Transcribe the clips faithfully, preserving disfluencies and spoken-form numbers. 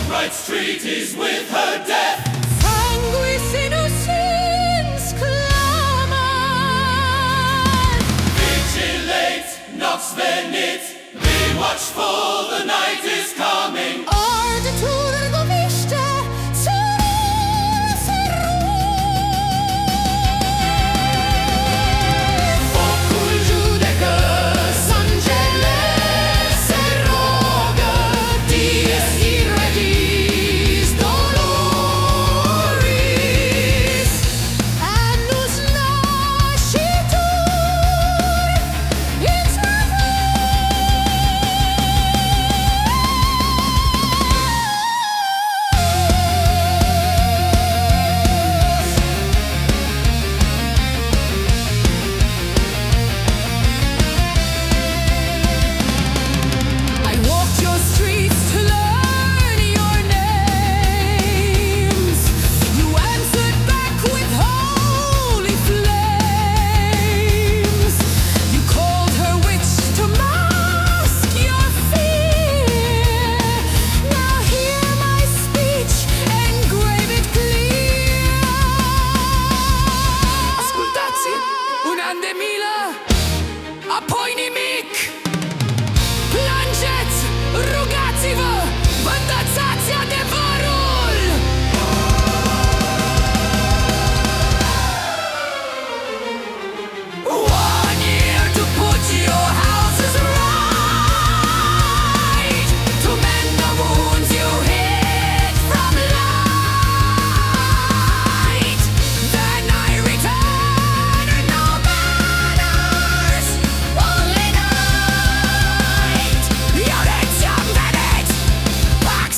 Writes treaties with her death. Sanguis innocens clamat. Vigilate, nox venit. Be watchful, the night is coming. Ardetur goviște, cerul se rup. Focul judecă, Sângele se rogă, dies irae, dies doloris. Annus nascitur in I walked your streets to learn your names. You answered back with holy flames. You called her witch to mask your fear. Now hear my speech, engrave it clear. Ascultați, un an de milă, apoi nimic. Plângeți, rugați-vă, vă învățați adevărul. One year to put your houses right, to mend the wounds you hid from light. Then I return, no banners, only night. Iudeți-am venit, Pax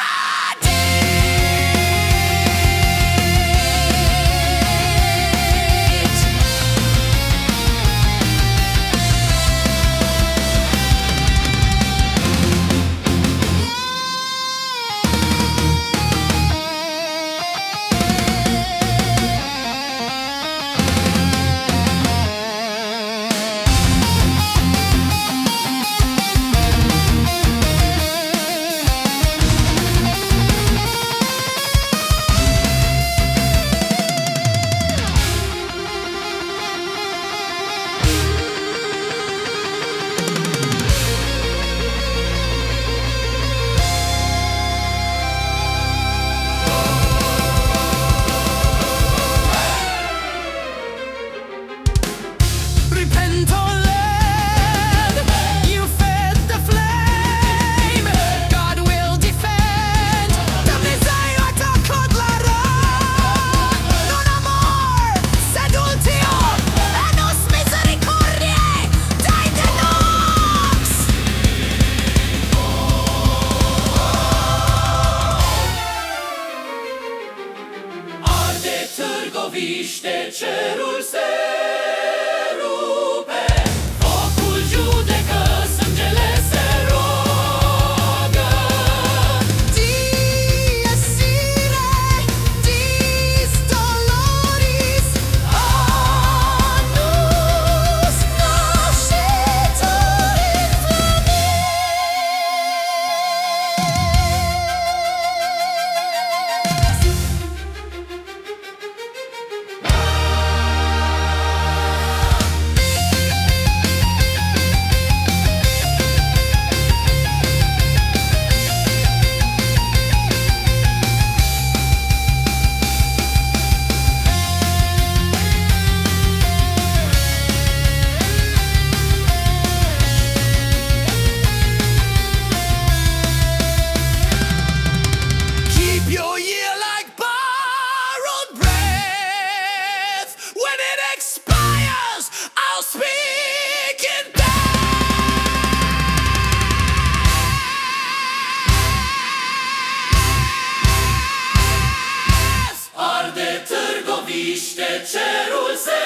Repent, O land, you fed the flame. God will defend. Dumnezeu a tăcut la rău. Non amor, sed ultio, annus misericordiae, dai de nox. arde Târgoviște, cerul se rupe. Focul judecă, sângele se rogă. Dies irae, dies doloris. Annus nascitur in Keep your ear like borrowed breath. When it expires, I'll speak in death. Arde Târgoviște, cerul se